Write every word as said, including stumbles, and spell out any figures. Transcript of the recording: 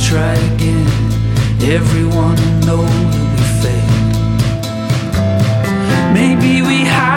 try again. Everyone will know that we failed. Maybe we hide